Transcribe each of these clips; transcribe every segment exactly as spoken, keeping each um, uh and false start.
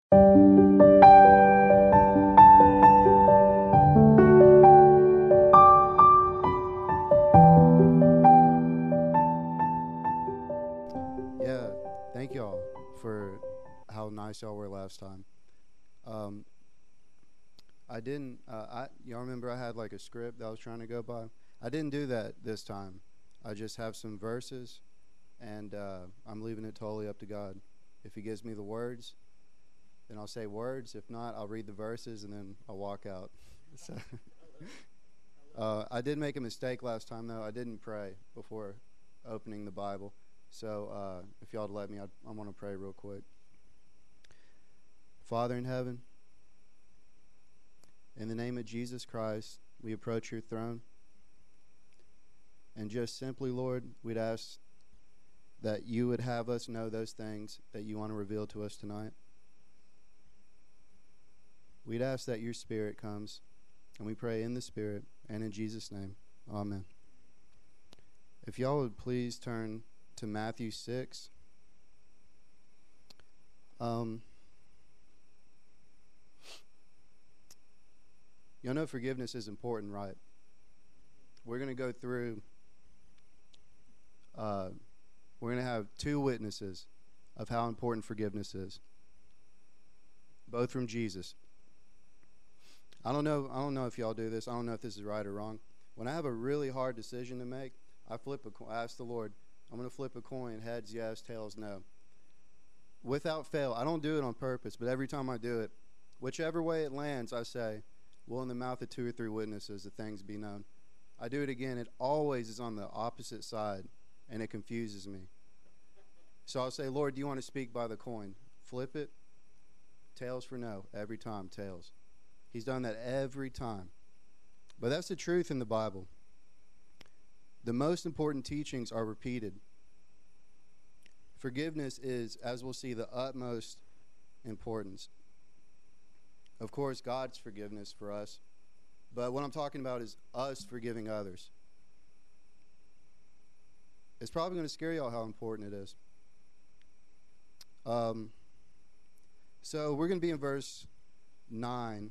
Yeah, thank y'all for how nice y'all were last time. Um, I didn't. Uh, I y'all remember I had like a script that I was trying to go by. I didn't do that this time. I just have some verses, and uh, I'm leaving it totally up to God. If He gives me the words, then I'll say words. If not, I'll read the verses and then I'll walk out. So, uh, I did make a mistake last time though. I didn't pray before opening the Bible. So uh, if y'all would let me, I'd, I want to pray real quick. Father in heaven, in the name of Jesus Christ, we approach your throne. And just simply, Lord, we'd ask that you would have us know those things that you want to reveal to us tonight. We'd ask that your Spirit comes, and we pray in the Spirit and in Jesus' name. Amen. If y'all would please turn to Matthew six. Um, y'all know forgiveness is important, right? We're going to go through, uh, we're going to have two witnesses of how important forgiveness is, both from Jesus. I don't know, I don't know if y'all do this. I don't know if this is right or wrong. When I have a really hard decision to make, I flip a coin. I ask the Lord, I'm going to flip a coin, heads yes, tails no. Without fail, I don't do it on purpose, but every time I do it, whichever way it lands, I say, well, in the mouth of two or three witnesses, the things be known. I do it again. It always is on the opposite side, and it confuses me. So I'll say, Lord, do you want to speak by the coin? Flip it, tails for no, every time, tails. He's done that every time. But that's the truth in the Bible. The most important teachings are repeated. Forgiveness is, as we'll see, the utmost importance. Of course, God's forgiveness for us. But what I'm talking about is us forgiving others. It's probably going to scare y'all how important it is. Um, so we're going to be in verse nine.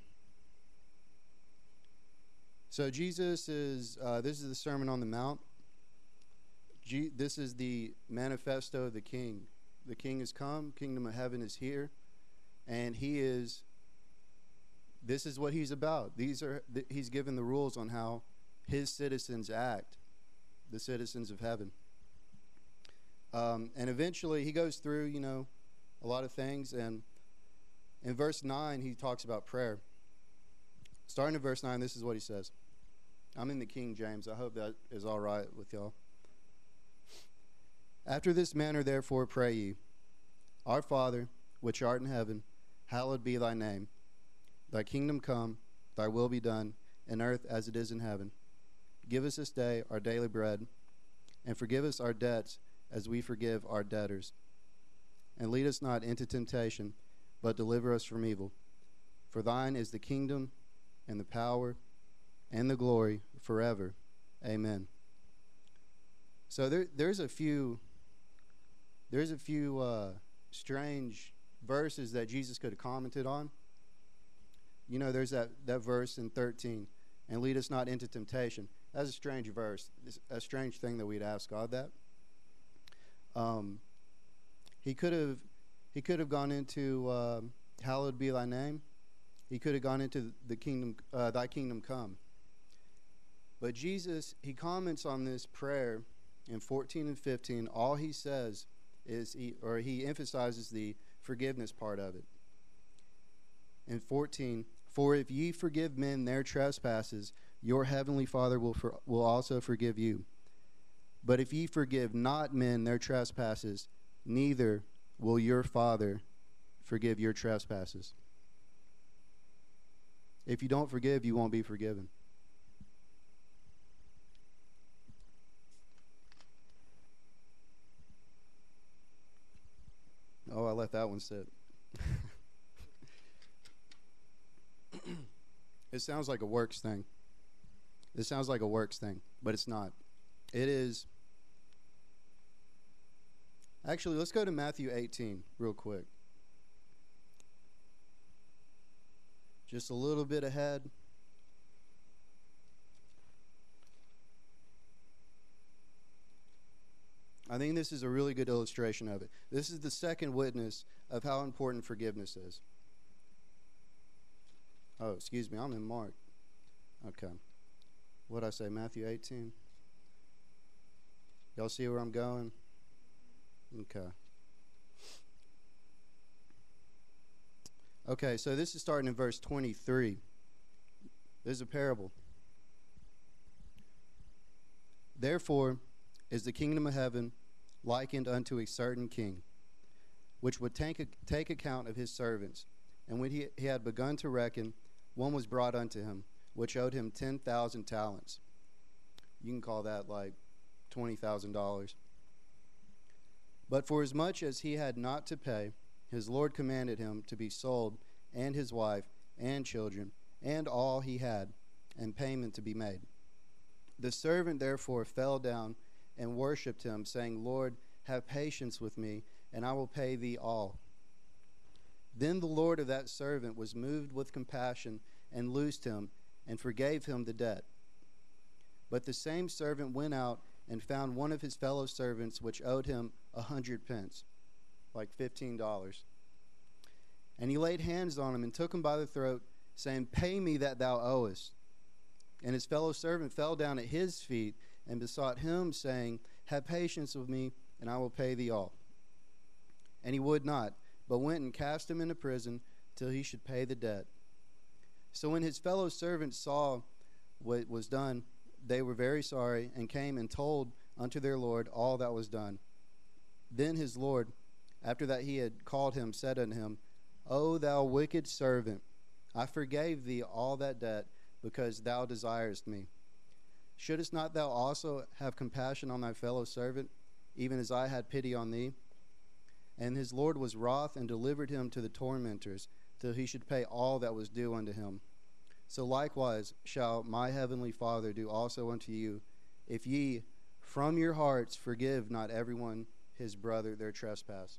So Jesus is, uh, this is the Sermon on the Mount. G- this is the manifesto of the King. The King has come, kingdom of heaven is here, and he is, this is what he's about. These are, th- he's given the rules on how his citizens act, the citizens of heaven. Um, and eventually he goes through, you know, a lot of things, and in verse nine he talks about prayer. Starting in verse nine, this is what he says. I'm in the King James. I hope that is all right with y'all. After this manner, therefore, pray ye, Our Father, which art in heaven, hallowed be thy name. Thy kingdom come, thy will be done, in earth as it is in heaven. Give us this day our daily bread, and forgive us our debts as we forgive our debtors. And lead us not into temptation, but deliver us from evil. For thine is the kingdom, and the power, and the glory forever. Amen. So there, there's a few, there's a few uh, strange verses that Jesus could have commented on. You know, there's that, that verse in thirteen, and lead us not into temptation. That's a strange verse. It's a strange thing that we'd ask God that. Um, he could have, he could have gone into uh, hallowed be thy name. He could have gone into the kingdom, uh, thy kingdom come. But Jesus, he comments on this prayer in fourteen and fifteen. All he says is, he, or he emphasizes the forgiveness part of it. In fourteen, for if ye forgive men their trespasses, your heavenly Father will for, will also forgive you. But if ye forgive not men their trespasses, neither will your Father forgive your trespasses. If you don't forgive, you won't be forgiven. Oh, I let that one sit. It sounds like a works thing. It sounds like a works thing, but it's not. It is. Actually, let's go to Matthew eighteen real quick. just a little bit ahead. I think this is a really good illustration of it. This is the second witness of how important forgiveness is. Oh, excuse me, I'm in Mark. Okay. What did I say, Matthew eighteen? Y'all see where I'm going? Okay. Okay, so this is starting in verse twenty-three. There's a parable. Therefore is the kingdom of heaven likened unto a certain king, which would take, a, take account of his servants. And when he, he had begun to reckon, one was brought unto him, which owed him ten thousand talents. You can call that like twenty thousand dollars. But for as much as he had not to pay, his Lord commanded him to be sold, and his wife, and children, and all he had, and payment to be made. The servant therefore fell down and worshipped him, saying, Lord, have patience with me, and I will pay thee all. Then the Lord of that servant was moved with compassion, and loosed him, and forgave him the debt. But the same servant went out and found one of his fellow servants which owed him a hundred pence, like fifteen dollars. And he laid hands on him and took him by the throat, saying, Pay me that thou owest. And his fellow servant fell down at his feet and besought him, saying, Have patience with me, and I will pay thee all. And he would not, but went and cast him into prison till he should pay the debt. So when his fellow servants saw what was done, they were very sorry, and came and told unto their Lord all that was done. Then his Lord, after that he had called him, said unto him, O thou wicked servant, I forgave thee all that debt, because thou desirest me. Shouldest not thou also have compassion on thy fellow servant, even as I had pity on thee? And his Lord was wroth, and delivered him to the tormentors, till he should pay all that was due unto him. So likewise shall my heavenly Father do also unto you, if ye from your hearts forgive not everyone his brother their trespass.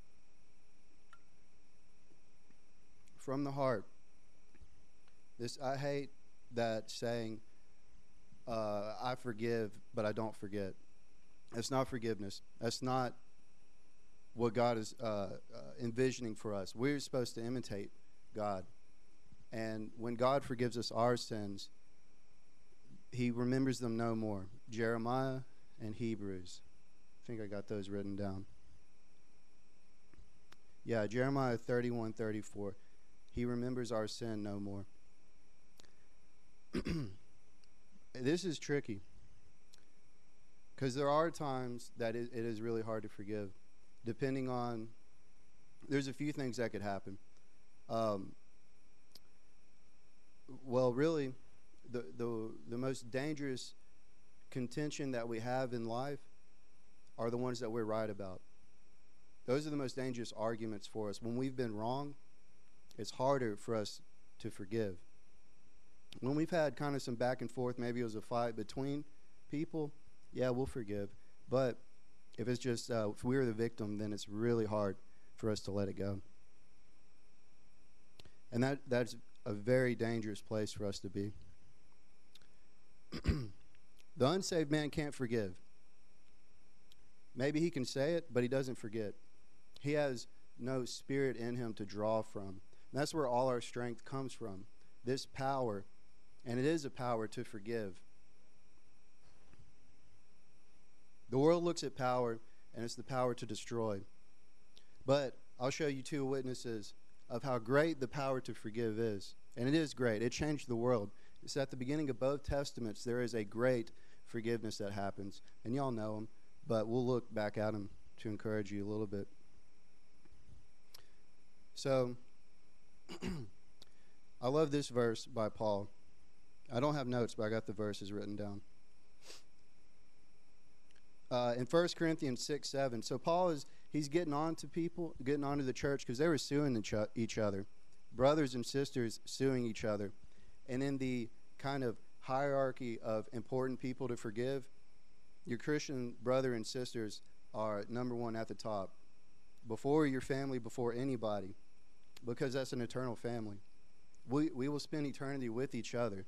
From the heart. This, I hate that saying, uh, I forgive, but I don't forget. That's not forgiveness. That's not what God is uh, uh, envisioning for us. We're supposed to imitate God. And when God forgives us our sins, he remembers them no more. Jeremiah and Hebrews. I think I got those written down. Yeah, Jeremiah thirty-one thirty-four. He remembers our sin no more. This is tricky, because there are times that it, it is really hard to forgive, depending on, there's a few things that could happen. Um, well, really, the, the, the most dangerous contention that we have in life are the ones that we're right about. Those are the most dangerous arguments for us. When we've been wrong, it's harder for us to forgive. When we've had kind of some back and forth, maybe it was a fight between people, yeah, we'll forgive. But if it's just, uh, if we're the victim, then it's really hard for us to let it go. And that that's a very dangerous place for us to be. The unsaved man can't forgive. Maybe he can say it, but he doesn't forget. He has no spirit in him to draw from. And that's where all our strength comes from. This power. And it is a power to forgive. The world looks at power, and it's the power to destroy. But I'll show you two witnesses of how great the power to forgive is. And it is great. It changed the world. It's at the beginning of both Testaments, there is a great forgiveness that happens. And y'all know them, but we'll look back at them to encourage you a little bit. So, I love this verse by Paul. I don't have notes, but I got the verses written down. Uh, in First Corinthians six seven, so Paul is, he's getting on to people, getting on to the church, because they were suing each other. Brothers and sisters suing each other. And in the kind of hierarchy of important people to forgive, your Christian brother and sisters are number one at the top. Before your family, before anybody, because that's an eternal family. we, we will spend eternity with each other.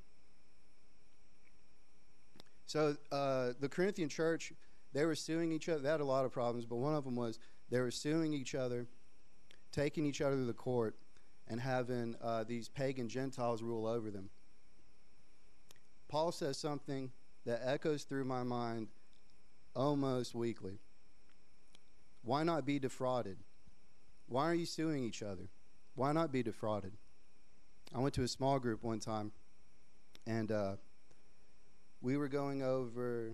So uh, the Corinthian church, they were suing each other. They had a lot of problems, but one of them was they were suing each other, taking each other to the court, and having uh, these pagan Gentiles rule over them. Paul says something that echoes through my mind almost weekly. Why not be defrauded? Why are you suing each other? Why not be defrauded? I went to a small group one time, and uh, we were going over,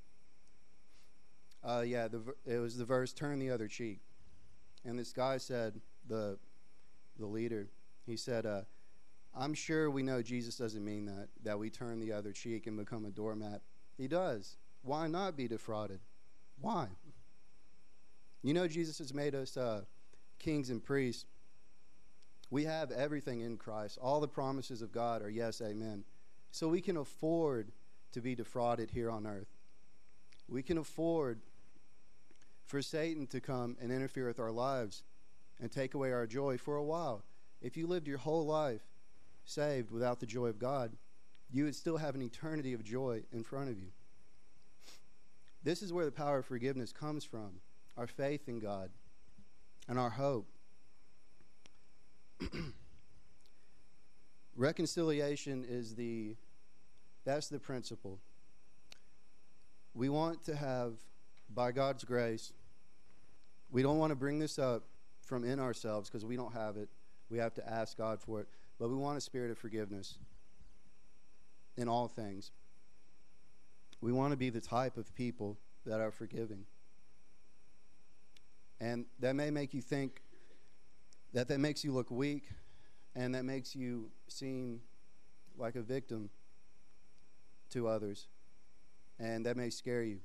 uh, yeah, the, it was the verse, turn the other cheek. And this guy said, the the leader, he said, uh, I'm sure we know Jesus doesn't mean that, that we turn the other cheek and become a doormat. He does. Why not be defrauded? Why? You know, Jesus has made us uh, kings and priests. We have everything in Christ. All the promises of God are yes, amen. So we can afford to be defrauded here on earth. We can afford for Satan to come and interfere with our lives and take away our joy for a while. If you lived your whole life saved without the joy of God, you would still have an eternity of joy in front of you. This is where the power of forgiveness comes from, our faith in God and our hope. Reconciliation is the, that's the principle. We want to have, by God's grace, we don't want to bring this up from in ourselves because we don't have it. We have to ask God for it. But we want a spirit of forgiveness in all things. We want to be the type of people that are forgiving. And that may make you think that that makes you look weak, and that makes you seem like a victim to others. And that may scare you.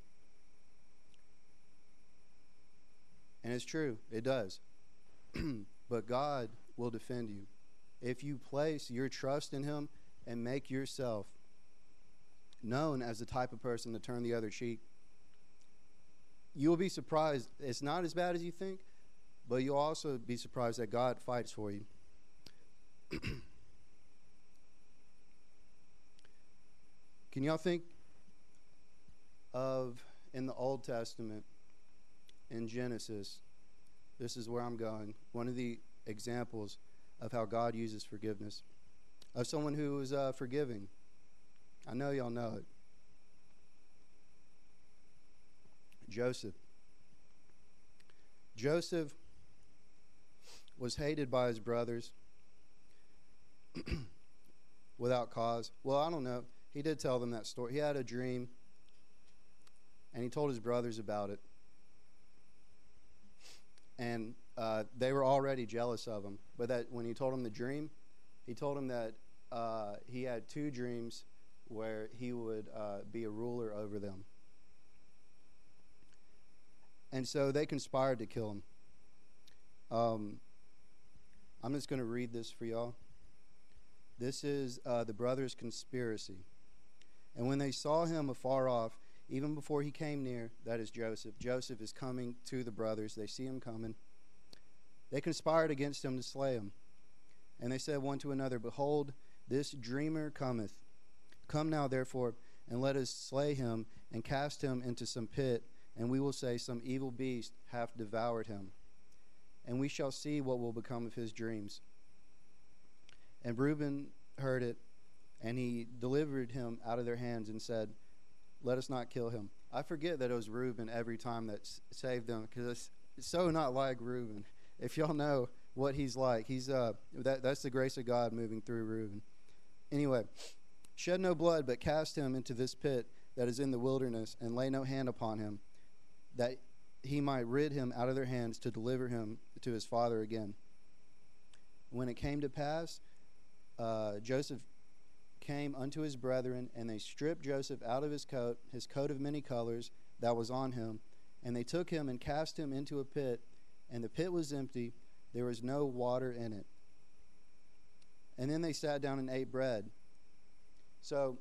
And it's true, it does. But God will defend you. If you place your trust in Him and make yourself known as the type of person to turn the other cheek, you will be surprised. It's not as bad as you think, but you'll also be surprised that God fights for you. Can y'all think of, in the Old Testament, in Genesis, this is where I'm going, one of the examples of how God uses forgiveness, of someone who is uh, forgiving. I know y'all know it. Joseph. Joseph was hated by his brothers without cause. Well, I don't know. He did tell them that story. He had a dream, and he told his brothers about it. And uh, they were already jealous of him. But that when he told them the dream, he told them that uh, he had two dreams where he would uh, be a ruler over them. And so they conspired to kill him. Um, I'm just going to read this for y'all. This is uh, the brothers' conspiracy. And when they saw him afar off, even before he came near, that is Joseph. Joseph is coming to the brothers. They see him coming. They conspired against him to slay him. And they said one to another, Behold, this dreamer cometh. Come now, therefore, and let us slay him and cast him into some pit, and we will say some evil beast hath devoured him. And we shall see what will become of his dreams. And Reuben heard it, and he delivered him out of their hands and said, Let us not kill him. I forget that it was Reuben every time that s- saved them, because it's, it's so not like Reuben. If y'all know what he's like, he's uh that that's the grace of God moving through Reuben. Anyway, shed no blood, but cast him into this pit that is in the wilderness, and lay no hand upon him, that he might rid him out of their hands to deliver him to his father again. When it came to pass, uh, Joseph came unto his brethren, and they stripped Joseph out of his coat, his coat of many colors that was on him, and they took him and cast him into a pit, and the pit was empty, there was no water in it. And then they sat down and ate bread. So,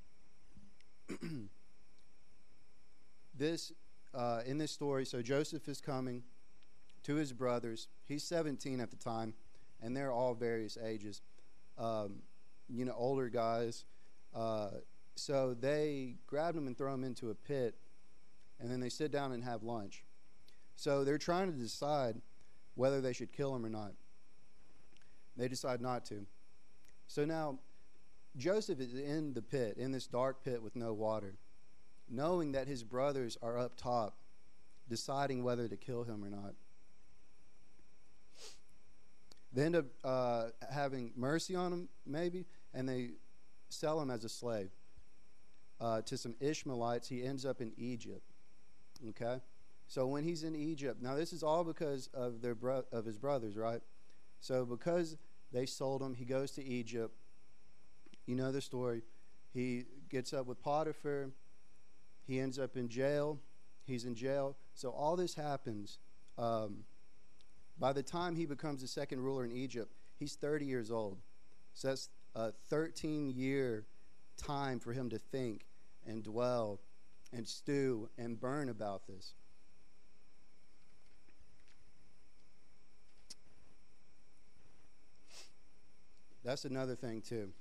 this, uh, in this story, so Joseph is coming to his brothers. He's seventeen at the time, and they're all various ages. um, you know, older guys. Uh, so they grabbed him and throw him into a pit, and then they sit down and have lunch. So they're trying to decide whether they should kill him or not. They decide not to. So now Joseph is in the pit, in this dark pit with no water, knowing that his brothers are up top, deciding whether to kill him or not. They end up uh, having mercy on him, maybe, and they sell him as a slave uh, to some Ishmaelites. He ends up in Egypt. Okay? So when he's in Egypt, now this is all because of their bro- of his brothers, right? So because they sold him, he goes to Egypt. You know the story. He gets up with Potiphar. He ends up in jail. He's in jail. So all this happens. Um, by the time he becomes the second ruler in Egypt, he's thirty years old. So that's a thirteen-year time for him to think and dwell and stew and burn about this. That's another thing, too.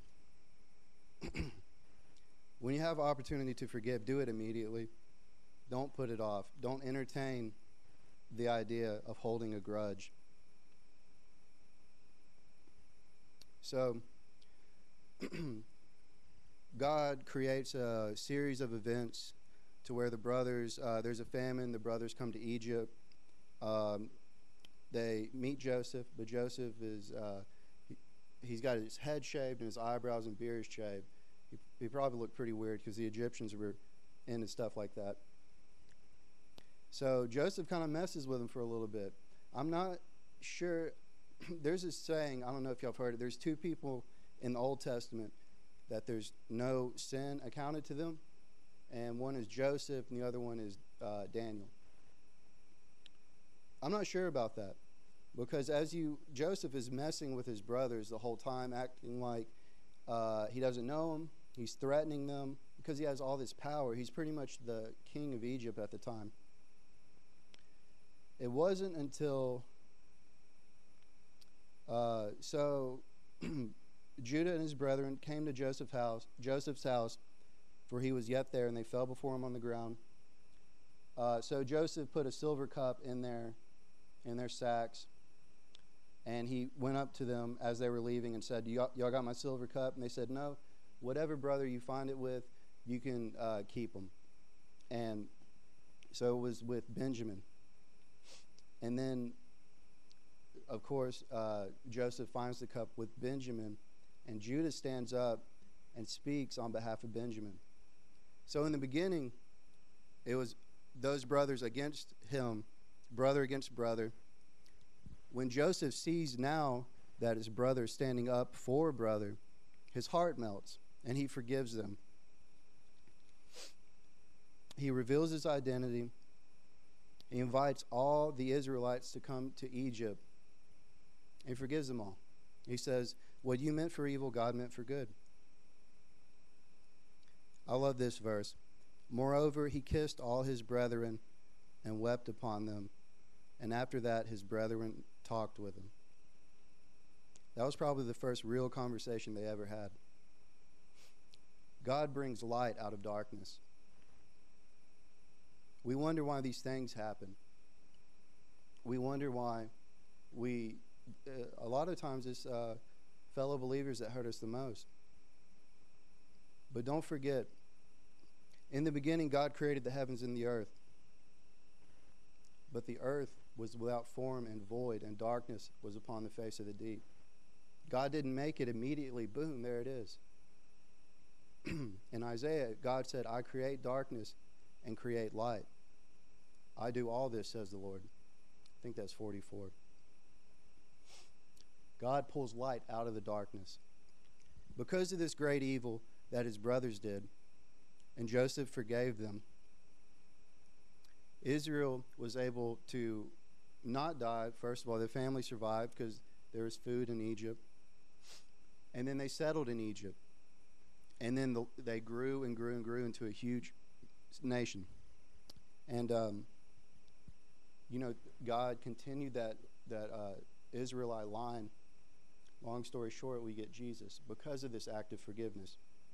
When you have opportunity to forgive, do it immediately. Don't put it off. Don't entertain the idea of holding a grudge. So, God creates a series of events to where the brothers, uh, there's a famine, the brothers come to Egypt. Um, they meet Joseph, but Joseph is... Uh, He's got his head shaved and his eyebrows and beard shaved. He, he probably looked pretty weird because the Egyptians were into stuff like that. So Joseph kind of messes with him for a little bit. I'm not sure. There's this saying, I don't know if y'all have heard it. There's two people in the Old Testament that there's no sin accounted to them. And one is Joseph and the other one is uh, Daniel. I'm not sure about that. Because as you, Joseph is messing with his brothers the whole time, acting like uh, he doesn't know them. He's threatening them because he has all this power. He's pretty much the king of Egypt at the time. It wasn't until, uh, so Judah and his brethren came to Joseph's house, Joseph's house, for he was yet there, and they fell before him on the ground. Uh, so Joseph put a silver cup in their, in their sacks. And he went up to them as they were leaving and said, y'all, y'all got my silver cup? And they said, no. Whatever brother you find it with, you can uh, keep them. And so it was with Benjamin. And then, of course, uh, Joseph finds the cup with Benjamin. And Judah stands up and speaks on behalf of Benjamin. So in the beginning, it was those brothers against him, brother against brother. When Joseph sees now that his brother is standing up for brother, his heart melts, and he forgives them. He reveals his identity. He invites all the Israelites to come to Egypt. He forgives them all. He says, what you meant for evil, God meant for good. I love this verse. Moreover, he kissed all his brethren and wept upon them. And after that, his brethren talked with him. That was probably the first real conversation they ever had. God brings light out of darkness. We wonder why these things happen. We wonder why we, uh, a lot of times it's uh, fellow believers that hurt us the most. But don't forget, in the beginning, God created the heavens and the earth. But the earth was without form and void, and darkness was upon the face of the deep. God didn't make it immediately, boom, there it is. In Isaiah, God said, I create darkness and create light. I do all this, says the Lord. I think that's forty-four. God pulls light out of the darkness. Because of this great evil that his brothers did, and Joseph forgave them, Israel was able to not die. First of all, their family survived because there was food in Egypt. And then they settled in Egypt. And then the, they grew and grew and grew into a huge nation. And, um, you know, God continued that, that uh, Israelite line Long story short, we get Jesus because of this act of forgiveness.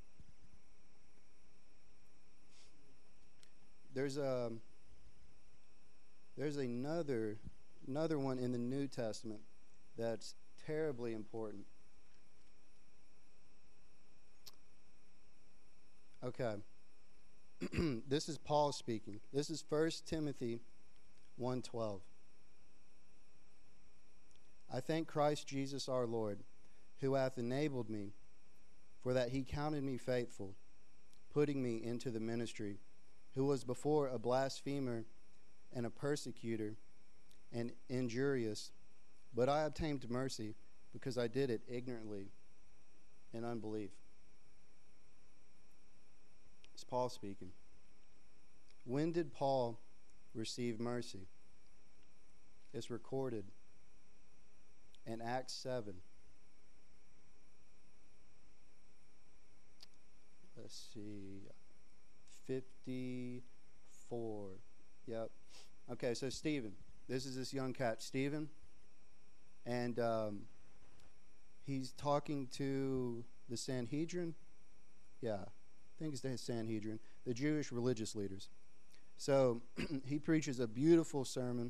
There's a there's another another one in the New Testament that's terribly important. Okay. This is Paul speaking. This is First Timothy one twelve. I thank Christ Jesus our Lord, who hath enabled me, for that he counted me faithful, putting me into the ministry, who was before a blasphemer and a persecutor and injurious, but I obtained mercy because I did it ignorantly in unbelief. It's Paul speaking. When did Paul receive mercy? It's recorded in Acts seven. Let's see. fifty-four. Yep. Okay, so Stephen. This is this young cat, Stephen. And um, he's talking to the Sanhedrin. Yeah, I think it's the Sanhedrin, the Jewish religious leaders. So he preaches a beautiful sermon.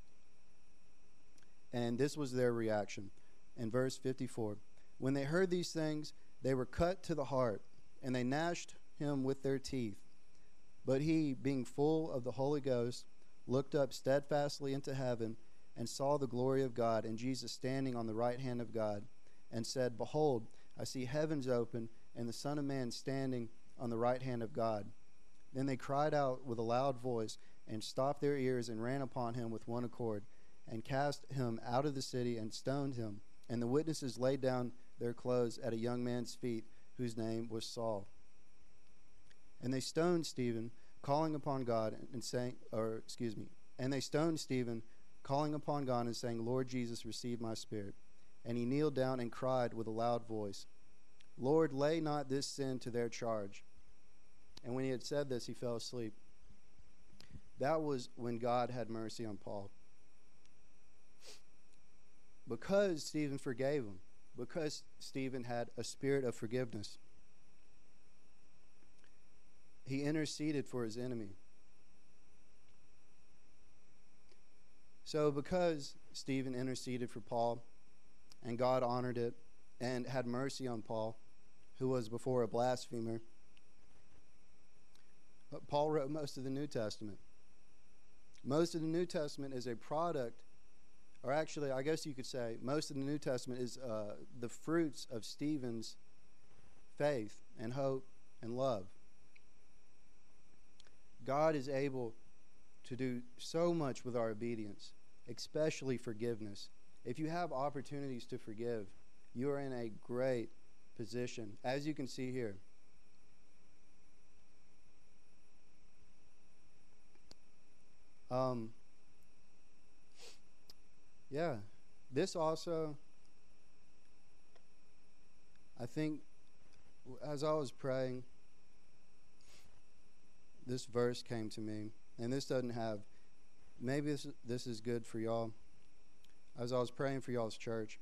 And this was their reaction. In verse fifty-four, when they heard these things, they were cut to the heart, and they gnashed him with their teeth. But he, being full of the Holy Ghost, looked up steadfastly into heaven, and saw the glory of God, and Jesus standing on the right hand of God, and said, Behold, I see heavens open, and the Son of Man standing on the right hand of God. Then they cried out with a loud voice, and stopped their ears, and ran upon him with one accord, and cast him out of the city, and stoned him. And the witnesses laid down their clothes at a young man's feet, whose name was Saul. And they stoned Stephen, calling upon God, and saying, or excuse me, and they stoned Stephen, calling upon God, and saying, Lord Jesus, receive my spirit. And he kneeled down and cried with a loud voice, Lord, lay not this sin to their charge. And when he had said this, he fell asleep. That was when God had mercy on Paul. Because Stephen forgave him, because Stephen had a spirit of forgiveness, he interceded for his enemy. So because Stephen interceded for Paul, and God honored it, and had mercy on Paul, who was before a blasphemer, Paul wrote most of the New Testament. Most of the New Testament is a product, or actually, I guess you could say, most of the New Testament is uh, the fruits of Stephen's faith and hope and love. God is able to do so much with our obedience, especially forgiveness. If you have opportunities to forgive, you are in a great position, as you can see here. Um, yeah, this also, I think, as I was praying, this verse came to me, and this doesn't have, maybe this, this is good for y'all. As I was praying for y'all's church,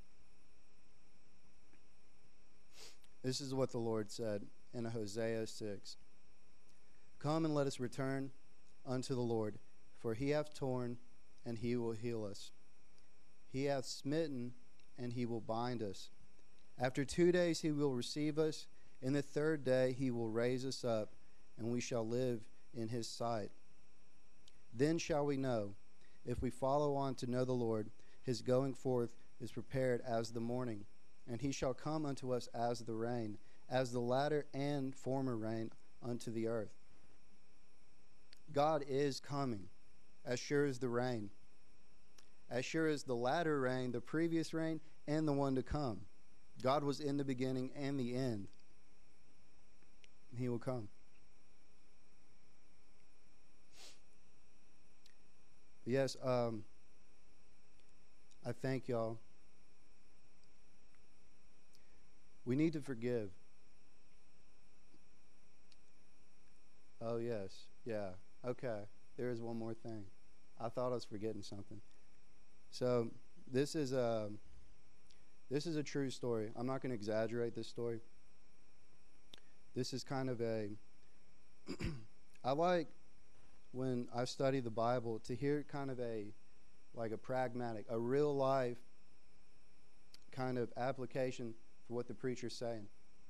this is what the Lord said in Hosea six. Come and let us return unto the Lord, for he hath torn, and he will heal us. He hath smitten, and he will bind us. After two days he will receive us. In the third day he will raise us up, and we shall live in his sight. Then shall we know, if we follow on to know the Lord, his going forth is prepared as the morning, and he shall come unto us as the rain, as the latter and former rain unto the earth. God is coming, as sure as the rain, as sure as the latter rain, the previous rain, and the one to come. God was in the beginning and the end. He will come. Yes, um, I thank y'all. We need to forgive. Oh, yes. Yeah. Okay. There is one more thing. I thought I was forgetting something. So this is uh, This is a true story. I'm not going to exaggerate this story. This is kind of a I like when I study the Bible to hear kind of a like a pragmatic, a real life kind of application for what the preacher's saying.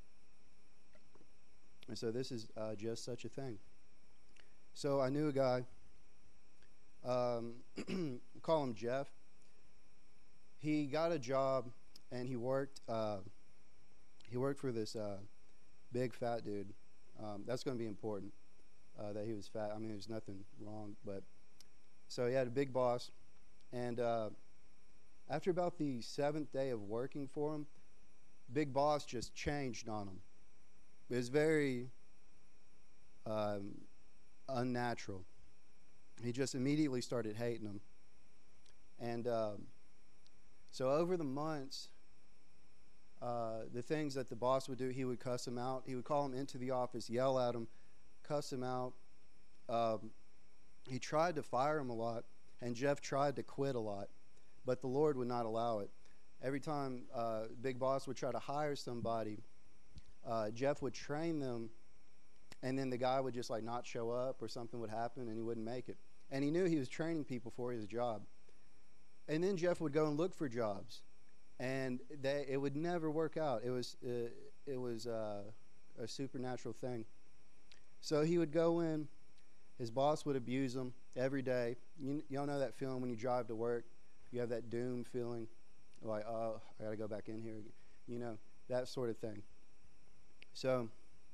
And so this is uh, just such a thing. So I knew a guy, um, we'll call him Jeff. He got a job and he worked. Uh, he worked for this uh, big fat dude. Um, that's going to be important uh, that he was fat. I mean, there's nothing wrong, but so he had a big boss, and uh, after about the seventh day of working for him, big boss just changed on him. It was very um, unnatural. He just immediately started hating him, and um, so over the months, uh, the things that the boss would do, he would cuss him out. He would call him into the office, yell at him, cuss him out. Um, he tried to fire him a lot, and Jeff tried to quit a lot, but the Lord would not allow it. Every time uh, Big Boss would try to hire somebody, uh, Jeff would train them, and then the guy would just like not show up, or something would happen, and he wouldn't make it. And he knew he was training people for his job. And then Jeff would go and look for jobs, and they, it would never work out. It was uh, it was uh, a supernatural thing. So he would go in. His boss would abuse him every day. You, y'all know that feeling when you drive to work. You have that doom feeling, like, oh, I got to go back in here. You know, that sort of thing. So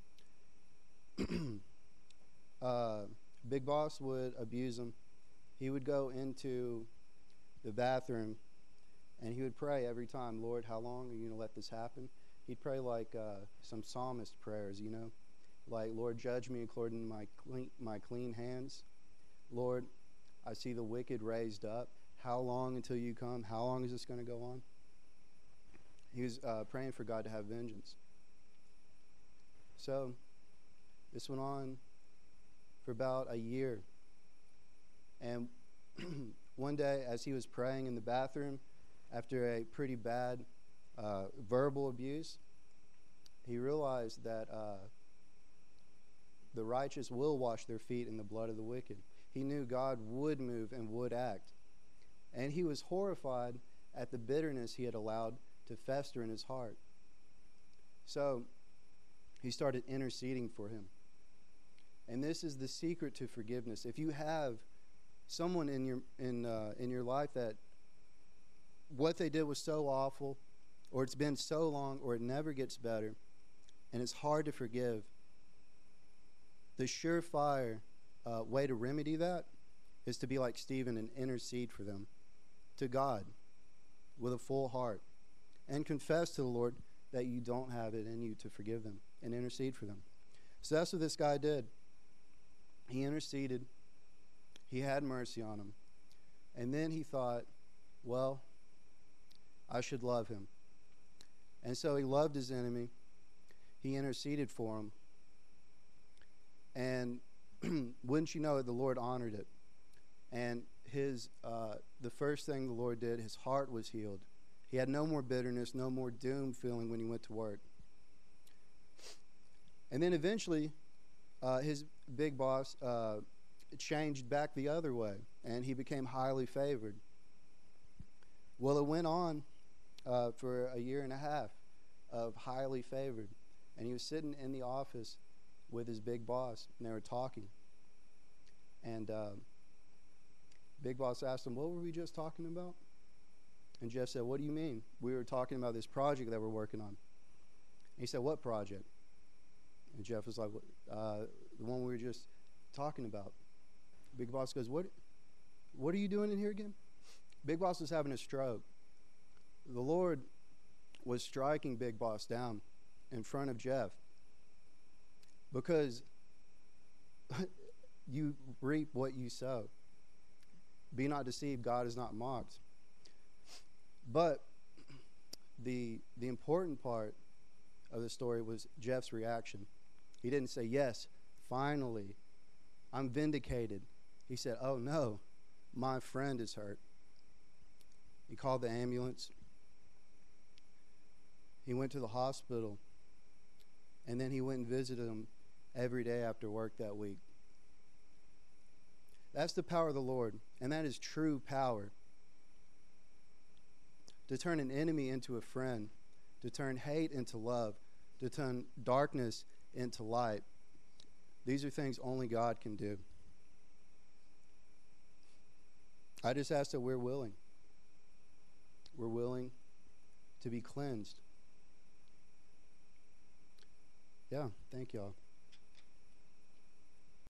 uh, Big Boss would abuse him. He would go into the bathroom, and he would pray every time, Lord, how long are you going to let this happen? He'd pray like uh, some psalmist prayers, you know, like, Lord, judge me according to my clean, my clean hands. Lord, I see the wicked raised up. How long until you come? How long is this going to go on? He was uh, praying for God to have vengeance. So this went on for about a year. And one day, as he was praying in the bathroom, after a pretty bad uh, verbal abuse, he realized that uh, the righteous will wash their feet in the blood of the wicked. He knew God would move and would act. And he was horrified at the bitterness he had allowed to fester in his heart. So he started interceding for him. And this is the secret to forgiveness. If you have someone in your in uh, in your life that what they did was so awful, or it's been so long, or it never gets better, and it's hard to forgive, the surefire uh, way to remedy that is to be like Stephen and intercede for them to God with a full heart, and confess to the Lord that you don't have it in you to forgive them and intercede for them. So that's what this guy did. He interceded. He had mercy on him. And then he thought, well, I should love him. And so he loved his enemy. He interceded for him. And wouldn't you know it, the Lord honored it. And his uh, the first thing the Lord did, his heart was healed. He had no more bitterness, no more doom feeling when he went to work. And then eventually, uh, his big boss uh, changed back the other way, and he became highly favored. Well, it went on uh, for a year and a half of highly favored, and he was sitting in the office with his big boss, and they were talking. And uh, big boss asked him, what were we just talking about? And Jeff said, what do you mean? We were talking about this project that we're working on. And he said, what project? And Jeff was like, uh, the one we were just talking about. Big boss goes, what, what are you doing in here again? Big boss was having a stroke. The Lord was striking Big Boss down in front of Jeff because you reap what you sow. Be not deceived, God is not mocked. But the the important part of the story was Jeff's reaction. He didn't say, yes, finally, I'm vindicated. He said, oh no, my friend is hurt. He called the ambulance. He went to the hospital, and then he went and visited him every day after work that week. That's the power of the Lord, and that is true power. To turn an enemy into a friend, to turn hate into love, to turn darkness into light. These are things only God can do. I just ask that we're willing. We're willing to be cleansed. Yeah, thank y'all.